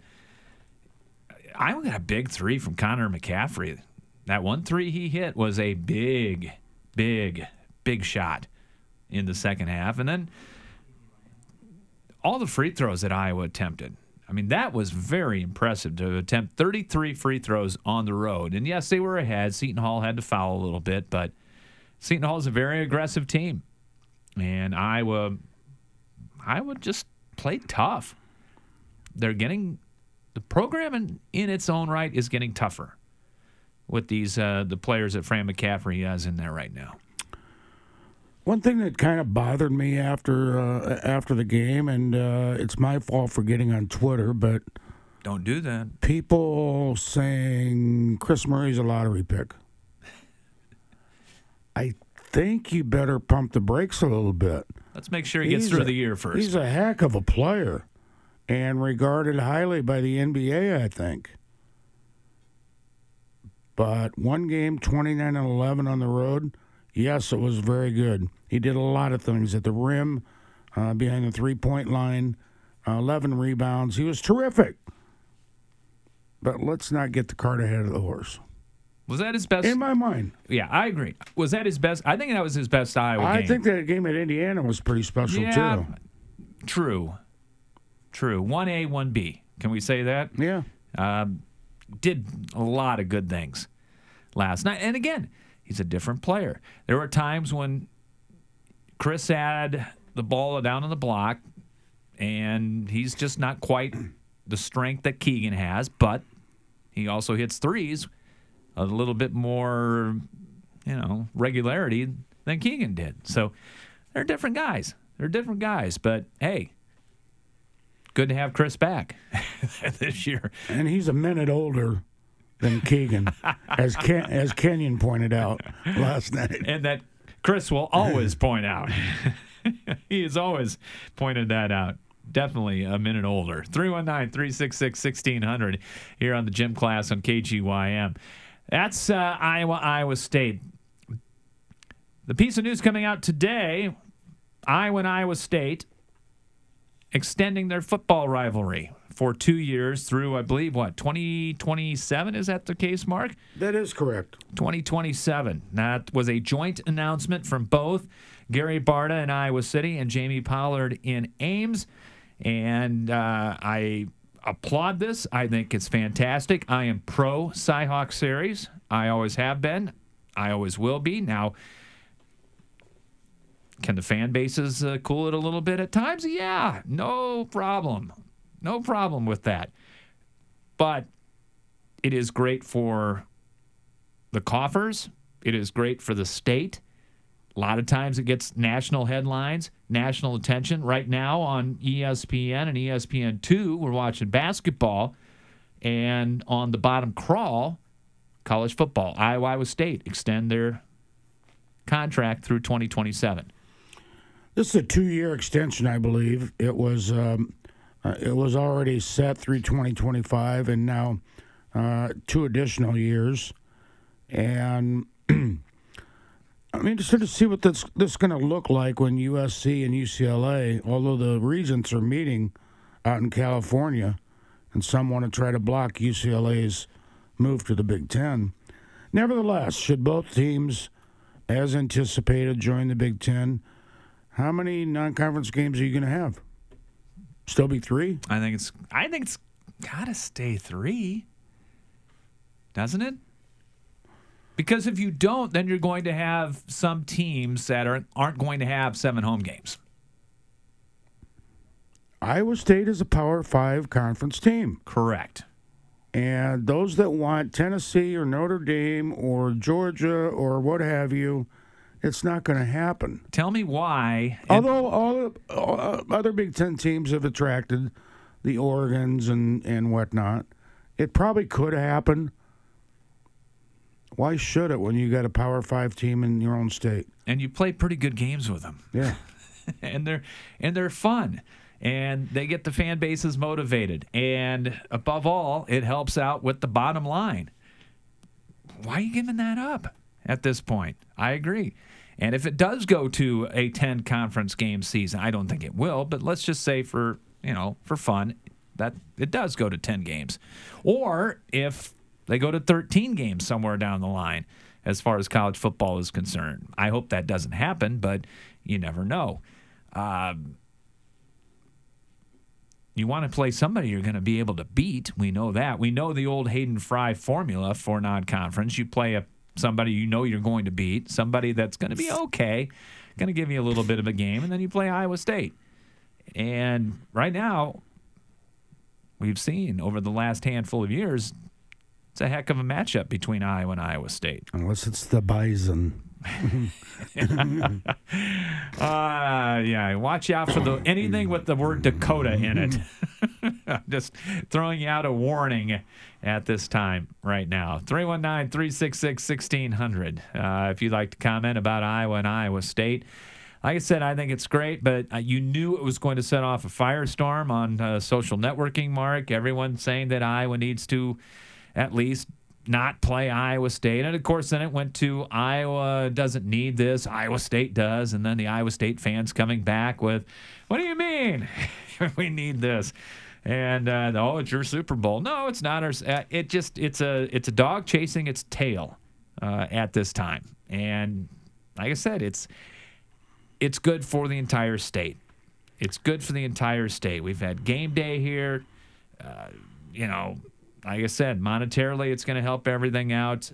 Iowa got a big three from Connor McCaffrey. That one three he hit was a big, big, big shot in the second half. And then all the free throws that Iowa attempted. I mean, that was very impressive to attempt thirty-three free throws on the road. And, yes, they were ahead. Seton Hall had to foul a little bit, but Seton Hall is a very aggressive team. And Iowa, Iowa just played tough. They're getting – the program in, in its own right is getting tougher with these uh, the players that Fran McCaffrey has in there right now. One thing that kind of bothered me after uh, after the game, and uh, it's my fault for getting on Twitter, but don't do that. People saying Chris Murray's a lottery pick. I think you better pump the brakes a little bit. Let's make sure he gets he's through a, the year first. He's a heck of a player, and regarded highly by the N B A, I think. But one game, twenty-nine and eleven on the road. Yes, it was very good. He did a lot of things at the rim, uh, behind the three-point line, uh, eleven rebounds. He was terrific. But let's not get the cart ahead of the horse. Was that his best? In my mind. Yeah, I agree. Was that his best? I think that was his best Iowa I game. think that game at Indiana was pretty special, yeah, too. True. True. one A, one B. Can we say that? Yeah. Um, did a lot of good things last night. And again, he's a different player. There were times when Chris had the ball down on the block, and he's just not quite the strength that Keegan has, but he also hits threes a little bit more, you know, regularity than Keegan did. So they're different guys. They're different guys. But, hey, good to have Chris back this year. And he's a minute older than Keegan, as Ken, as Kenyon pointed out last night. And that Chris will always point out. He has always pointed that out. Definitely a minute older. three one nine, three six six, one six zero zero here on the Gym Class on K G Y M. That's uh, Iowa, Iowa State. The piece of news coming out today, Iowa and Iowa State extending their football rivalry for two years through, I believe, what, twenty twenty-seven? Is that the case, Mark? That is correct. twenty twenty-seven. That was a joint announcement from both Gary Barta in Iowa City and Jamie Pollard in Ames. And uh, I applaud this. I think it's fantastic. I am pro Cyhawk Series. I always have been. I always will be. Now, can the fan bases uh, cool it a little bit at times? Yeah, no problem. No problem with that. But it is great for the coffers. It is great for the state. A lot of times it gets national headlines, national attention. Right now on E S P N and E S P N two, we're watching basketball. And on the bottom crawl, college football. Iowa, Iowa State extend their contract through twenty twenty-seven. This is a two-year extension, I believe. It was um, uh, it was already set through twenty twenty-five, and now uh, two additional years. And I'm interested to see what this this is going to look like when U S C and U C L A, although the regents are meeting out in California, and some want to try to block U C L A's move to the Big Ten. Nevertheless, should both teams, as anticipated, join the Big Ten, how many non-conference games are you going to have? Still be three? I think it's. I think it's got to stay three, doesn't it? Because if you don't, then you're going to have some teams that are, aren't going to have seven home games. Iowa State is a Power Five conference team. Correct. And those that want Tennessee or Notre Dame or Georgia or what have you, it's not going to happen. Tell me why. Although all, all other Big Ten teams have attracted the Oregons and, and whatnot, it probably could happen. Why should it when you got a Power Five team in your own state? And you play pretty good games with them. Yeah. and they're and they're fun. And they get the fan bases motivated. And above all, it helps out with the bottom line. Why are you giving that up at this point? I agree. And if it does go to a ten conference game season, I don't think it will, but let's just say for, you know, for fun, that it does go to ten games. Or if they go to thirteen games somewhere down the line as far as college football is concerned. I hope that doesn't happen, but you never know. Um, you want to play somebody you're going to be able to beat. We know that. We know the old Hayden Fry formula for non-conference. You play a somebody you know you're going to beat, somebody that's going to be okay, going to give you a little bit of a game, and then you play Iowa State. And right now, we've seen over the last handful of years, it's a heck of a matchup between Iowa and Iowa State. Unless it's the Bison. uh, yeah, watch out for the anything with the word Dakota in it. Just throwing you out a warning at this time right now. three one nine, three six six, one six zero zero uh, if you'd like to comment about Iowa and Iowa State. Like I said, I think it's great, but uh, you knew it was going to set off a firestorm on uh, social networking, Mark. Everyone saying that Iowa needs to at least not play Iowa State. And, of course, then it went to Iowa doesn't need this. Iowa State does. And then the Iowa State fans coming back with, what do you mean we need this? And, uh, oh, it's your Super Bowl. No, it's not. Our, it just it's a it's a dog chasing its tail uh, at this time. And like I said, it's it's good for the entire state. It's good for the entire state. We've had game day here. Uh, you know, like I said, monetarily, it's going to help everything out.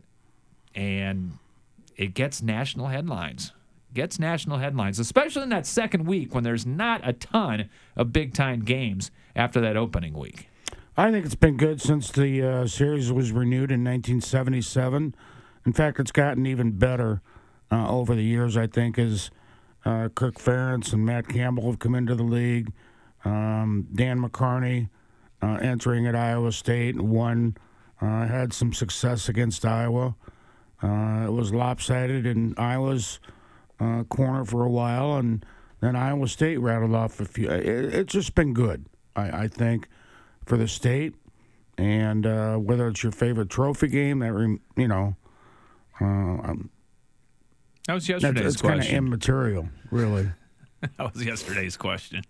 And it gets national headlines. Gets national headlines, especially in that second week when there's not a ton of big-time games after that opening week. I think it's been good since the uh, series was renewed in nineteen seventy-seven. In fact, it's gotten even better uh, over the years, I think, as uh, Kirk Ferentz and Matt Campbell have come into the league. Um, Dan McCarney uh, entering at Iowa State and won, uh, had some success against Iowa. Uh, it was lopsided in Iowa's uh, corner for a while, and then Iowa State rattled off a few. It, it's just been good, I, I think, for the state. And uh, whether it's your favorite trophy game, that re, you know, uh, um, that was yesterday's that's, it's question. It's kind of immaterial, really. That was yesterday's question.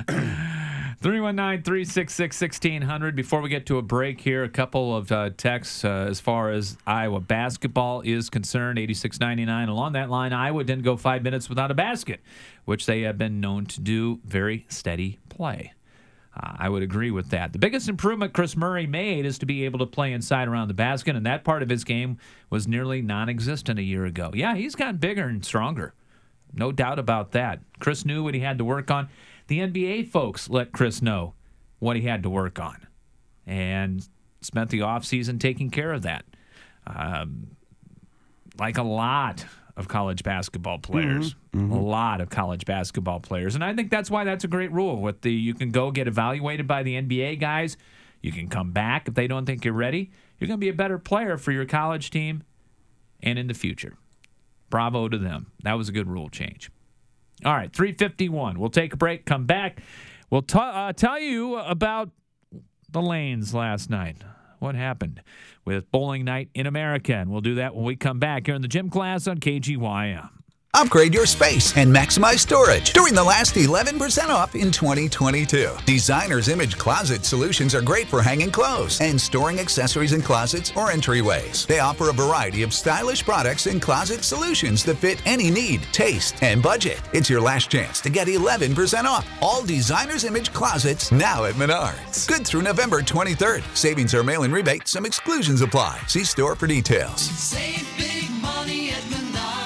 three one nine, three six six, one six zero zero. Before we get to a break here, a couple of uh, texts uh, as far as Iowa basketball is concerned. eighty-six ninety-nine. Along that line, Iowa didn't go five minutes without a basket, which they have been known to do. Very steady play. Uh, I would agree with that. The biggest improvement Chris Murray made is to be able to play inside around the basket, and that part of his game was nearly non-existent a year ago. Yeah, he's gotten bigger and stronger. No doubt about that. Chris knew what he had to work on. The N B A folks let Chris know what he had to work on and spent the offseason taking care of that. Um, like a lot of college basketball players. Mm-hmm. Mm-hmm. A lot of college basketball players. And I think that's why that's a great rule. With the you can go get evaluated by the N B A guys. You can come back if they don't think you're ready. You're going to be a better player for your college team and in the future. Bravo to them. That was a good rule change. All right, three fifty-one. We'll take a break, come back. We'll t- uh, tell you about the lanes last night. What happened with bowling night in America. And we'll do that when we come back here in the gym class on K G Y M. Upgrade your space and maximize storage during the last eleven percent off in twenty twenty-two. Designer's Image Closet Solutions are great for hanging clothes and storing accessories in closets or entryways. They offer a variety of stylish products and closet solutions that fit any need, taste, and budget. It's your last chance to get eleven percent off all Designer's Image Closets now at Menards. Good through November twenty-third. Savings are mail-in rebate. Some exclusions apply. See store for details. Save big money at Menards.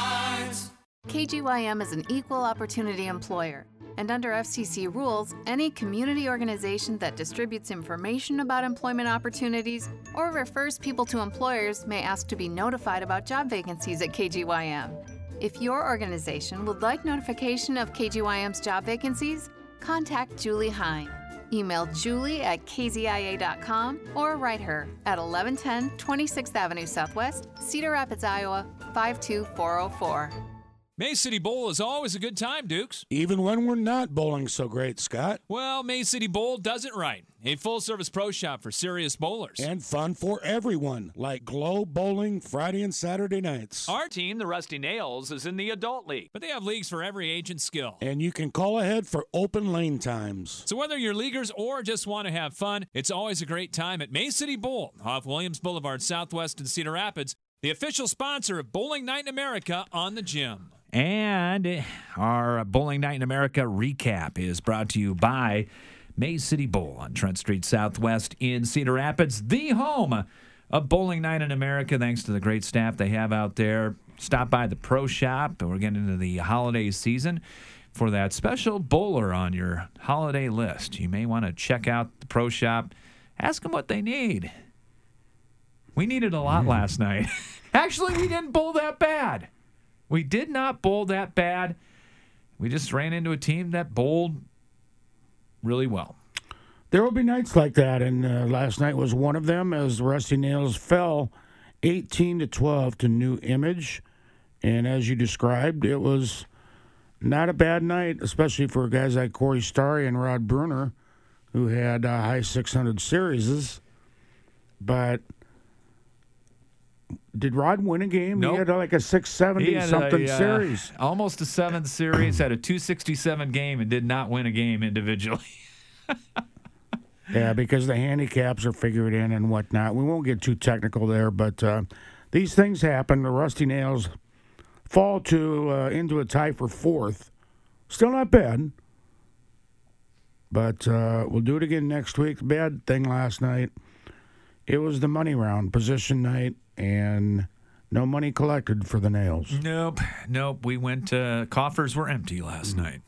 K G Y M is an equal opportunity employer, and under F C C rules, any community organization that distributes information about employment opportunities or refers people to employers may ask to be notified about job vacancies at K G Y M. If your organization would like notification of K G Y M's job vacancies, contact Julie Hine. Email Julie at k z i a dot com or write her at eleven ten twenty-sixth Avenue Southwest, Cedar Rapids, Iowa, five two four zero four. May City Bowl is always a good time, Dukes. Even when we're not bowling so great, Scott. Well, May City Bowl does it right. A full-service pro shop for serious bowlers. And fun for everyone, like Globe Bowling Friday and Saturday nights. Our team, the Rusty Nails, is in the adult league, but they have leagues for every age and skill. And you can call ahead for open lane times. So whether you're leaguers or just want to have fun, it's always a great time at May City Bowl off Williams Boulevard Southwest in Cedar Rapids, the official sponsor of Bowling Night in America on the Gym. And our Bowling Night in America recap is brought to you by May City Bowl on Trent Street Southwest in Cedar Rapids, the home of Bowling Night in America. Thanks to the great staff they have out there. Stop by the pro shop. We're getting into the holiday season. For that special bowler on your holiday list, you may want to check out the pro shop. Ask them what they need. We needed a lot last night. Actually, we didn't bowl that bad. We did not bowl that bad. We just ran into a team that bowled really well. There will be nights like that, and uh, last night was one of them as the Rusty Nails fell eighteen to twelve to New Image. And as you described, it was not a bad night, especially for guys like Corey Starry and Rod Bruner, who had uh, high six hundred series. But Did Rod win a game? Nope. He had like a six seventy something uh, series. Almost a seven series, had a two sixty-seven game, and did not win a game individually. Yeah, because the handicaps are figured in and whatnot. We won't get too technical there, but uh, these things happen. The Rusty Nails fall to uh, into a tie for fourth. Still not bad, but uh, we'll do it again next week. The bad thing last night, it was the money round, position night, and no money collected for the Nails. Nope, nope. We went. Uh, coffers were empty last mm. night.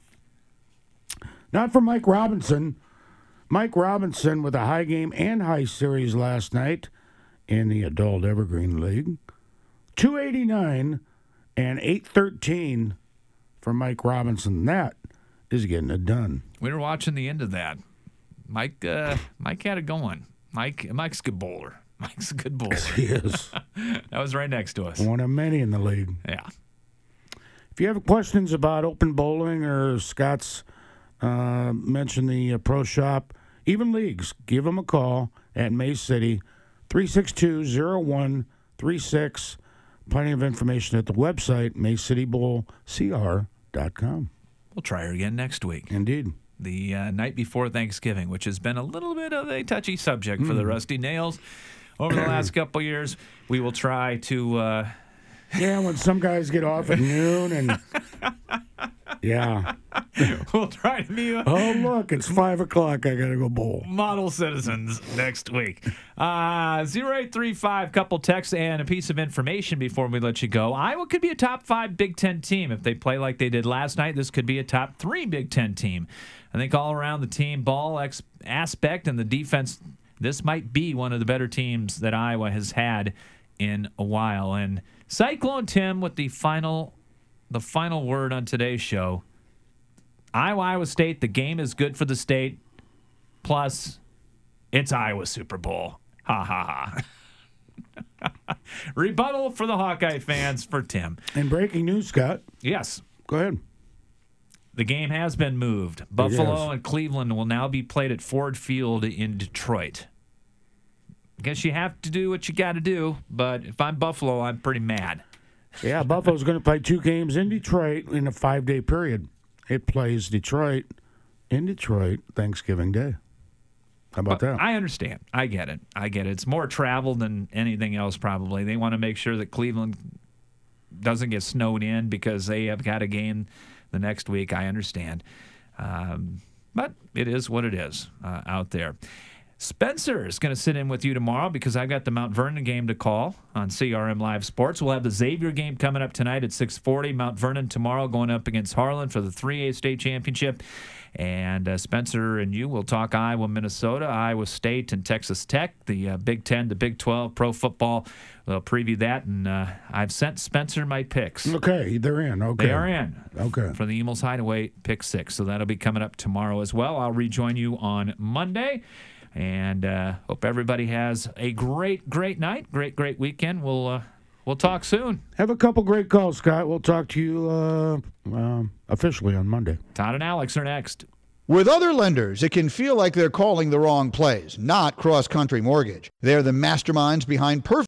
Not for Mike Robinson. Mike Robinson with a high game and high series last night in the Adult Evergreen League. two eighty-nine and eight thirteen for Mike Robinson. That is getting it done. We were watching the end of that. Mike uh, Mike had it going. Mike Mike's a good bowler. Mike's a good bowler. He is. That was right next to us. One of many in the league. Yeah. If you have questions about open bowling or Scott's uh, mentioned the uh, pro shop, even leagues, give them a call at May City, three six two, zero one three six. Plenty of information at the website, may city bowl c r dot com. We'll try her again next week. Indeed. The uh, night before Thanksgiving, which has been a little bit of a touchy subject for mm. the Rusty Nails over the last couple years. We will try to... Uh... Yeah, when some guys get off at noon and... Yeah. We'll try to be... Oh, look, it's five o'clock. I got to go bowl. Model citizens next week. Uh, zero eight three five, couple texts and a piece of information before we let you go. Iowa could be a top five Big Ten team. If they play like they did last night, this could be a top three Big Ten team. I think all around the team ball ex- aspect and the defense, this might be one of the better teams that Iowa has had in a while. And Cyclone Tim with the final... The final word on today's show, Iowa, Iowa State, the game is good for the state, plus it's Iowa Super Bowl. Ha, ha, ha. Rebuttal for the Hawkeye fans for Tim. And breaking news, Scott. Yes. Go ahead. The game has been moved. Buffalo and Cleveland will now be played at Ford Field in Detroit. I guess you have to do what you got to do, but if I'm Buffalo, I'm pretty mad. Yeah, Buffalo's going to play two games in Detroit in a five-day period. It plays Detroit in Detroit Thanksgiving Day. How about well, that? I understand. I get it. I get it. It's more travel than anything else probably. They want to make sure that Cleveland doesn't get snowed in because they have got a game the next week. I understand. Um, but it is what it is uh, out there. Spencer is going to sit in with you tomorrow because I've got the Mount Vernon game to call on C R M Live Sports. We'll have the Xavier game coming up tonight at six forty. Mount Vernon tomorrow going up against Harlan for the three A state championship. And uh, Spencer and you will talk Iowa, Minnesota, Iowa State, and Texas Tech, the uh, Big Ten, the Big twelve, pro football. We'll preview that, and uh, I've sent Spencer my picks. Okay, they're in. Okay. They are in. Okay. For the Emils Hideaway pick six. So that'll be coming up tomorrow as well. I'll rejoin you on Monday. And uh, hope everybody has a great, great night, great, great weekend. We'll uh, we'll talk soon. Have a couple great calls, Scott. We'll talk to you uh, uh, officially on Monday. Todd and Alex are next. With other lenders, it can feel like they're calling the wrong plays. Not Cross Country Mortgage. They're the masterminds behind perfect